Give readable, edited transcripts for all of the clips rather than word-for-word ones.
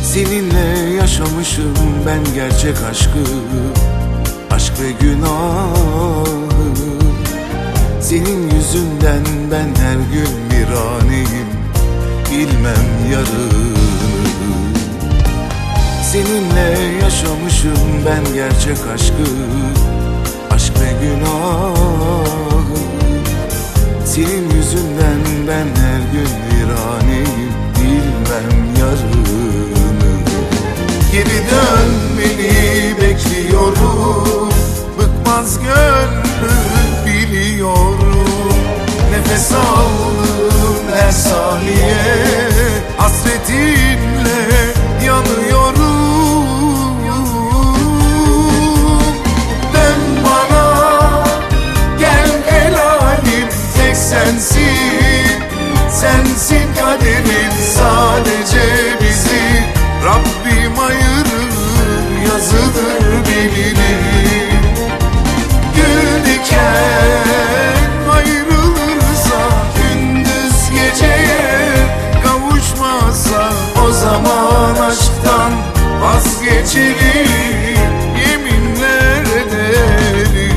Seninle yaşamışım ben gerçek aşkı, aşk ve günahı. Senin yüzünden ben her gün viraneyim, bilmem yarını. Seninle yaşamışım ben gerçek aşkı, aşk ve günahı. Senin yüzünden ben her gün viraneyim, bilmem yarını. Geri dönmeni bekliyorum, bıkmaz gönlüm biliyorum. Nefes aldım her saniye, hasretinle yanıyorum. Dön bana, gel helalim, tek sensin. Sensin kaderim, sadece bizi Rabbim ayırır, yazılır bilirim. Gül diken ayrılırsa, gündüz geceye kavuşmazsa, o zaman aşktan vazgeçelim, yeminler ederim.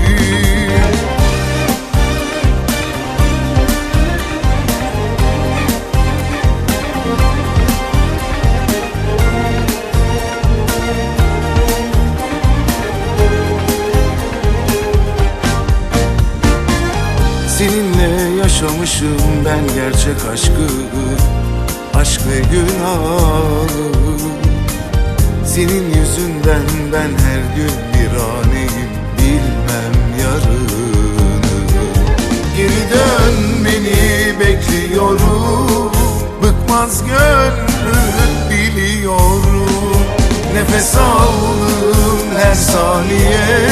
Seninle yaşamışım ben gerçek aşkı, aşk ve günahı. Senin yüzünden ben her gün viraneyim, bilmem yarını. Geri dönmeni bekliyorum, bıkmaz gönlüm biliyorum. Nefes aldım her saniye,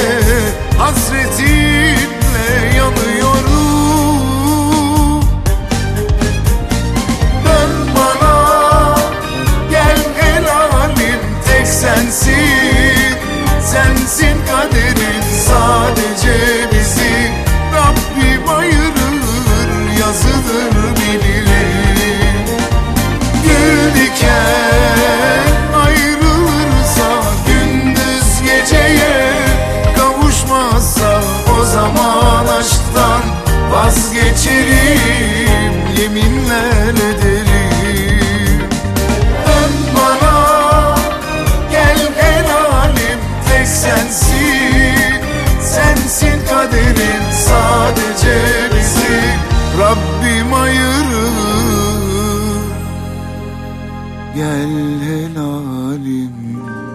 hasretinle yanıyorum. Dön bana, gel helalim, tek sensin. Sensin kaderin, sadece bizi Rabbim ayırır, yazılır bilirim. Gül diken ayrılırsa, gündüz geceye kavuşmazsa, o zaman aşktan vazgeçerim, yeminler ederim. Dön bana, gel helalim, tek sensin. Sensin kaderin, sadece bizi Rabbim ayırır. Gel helalim.